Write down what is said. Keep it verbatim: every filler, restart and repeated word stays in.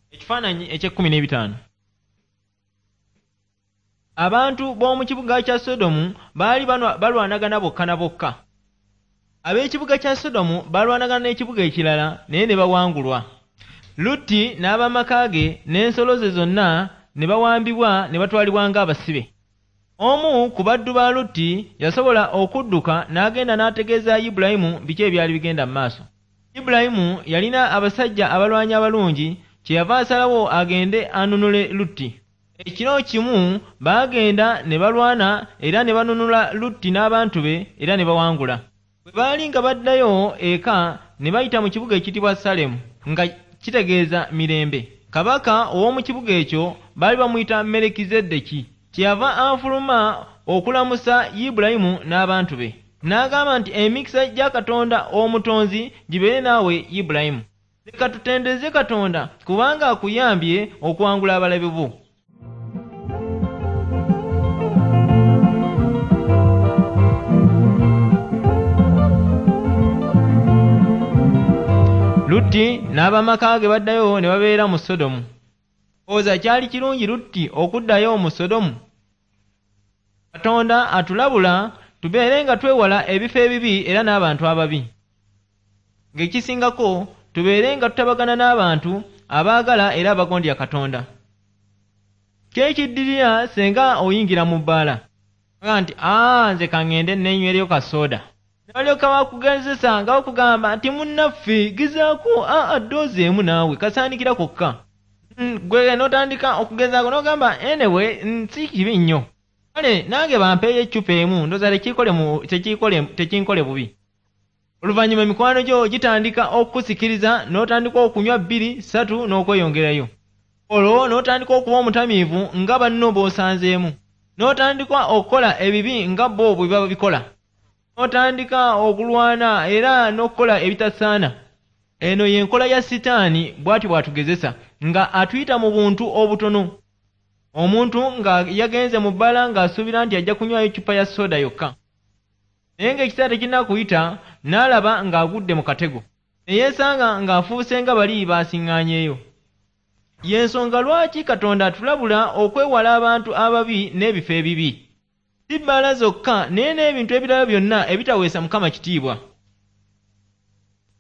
Ekifaananyi eky'ekkumi n'ebitaano. Abantu b'omu kibuga kya Sodomu baali balwanagana bokka na bokka. Ab'ekibuga kya Sodomu balwanagana n'ekibuga ekirala naye ne bawangulwa. Lutti n'abamaka ge n'ensolo ze zonna ne bawambibwa ne batwalibwa ng'abasibe. Omu ku baddu ba Lutti yasobola okudduka n'agenda n'ategeeza Ibulayimu biki ebyali bigenda mu maaso. Ibulayimu yalina abasajja abalwanyi abalungi, kyeyava asalawo agende anunule Lutti. Ekiro kimu baagenda ne balwana era ne banunula Lutti n'abantu be era ne bawangula. Bwe baali nga baddayo eka ne bayita mu kibuga ekitibwa Salemu nga kitegeeza mirembe. Kabaka ow'omu kibuga ekyo baali bamuyita Merikizedeki. Kyeyava anfuluma okulamusa Ibulayimu n'abantu be. N'agamba nti emikisa gya Katonda omutonzi gibeere naawe Ibulayimu. Leka tutendereze Katonda kubanga akuyambye okuwangula abalabe bo. Lutti n'abamaka ge baddayo ne babeera mu Sodomu. Oza kyali kirungi Lutti okuddayo mu Sodomu? Katonda atulabula tubeere nga twewala ebifo ebibi era n'abantu ababi. Ng'ekisingako tubeere nga tutabagana n'abantu abaagala era abagondya Katonda. Kyekiddirira senga oyingira mu bbaala nga nti aa nze kaŋŋende nnenywereyo kasooda. Nalyoka bakugezesa nga bakugamba nti munnaffe gezaako aa ddoozi emu naawe kasaanikira kokka. Gwe n'otandika okugezaako n'ogamba anyway si kibi nnyo. Kale nange bampeeyo eccupa emu ndooza tekinkole bubi. Oluvannyuma emikwano gyo gitandika okukusikiriza n'otandika okunywa bbiri ssatu n'okweyongerayo. Olwo n'otandika okuba omutamiivu nga banno b'osanzeemu. N'otandika okukola ebibi nga bo bwe baba bikola. N'otandika okulwana era n'okukola ebitasaana. Eno y'enkola ya Sitaani bw'ati bw'atugezesa nga atuyita mu buntu obutono. Omuntu nga yagenze mu bbaala ng'asuubira nti ajja kunywayo eccupa ya soda yokka. Naye ng'ekiseera tekinnakuyita n'alaba ng'agudde mu katego. Ne yeesanga ng'afuuse nga bali baasiŋŋaanyeeyo. Y'ensonga lwaki Katonda atulabula okwewala abantu ababi n'ebifo ebibi. Si bbaala zokka naye n'ebintu ebirala byonna ebitaweesa Mukama kitiibwa.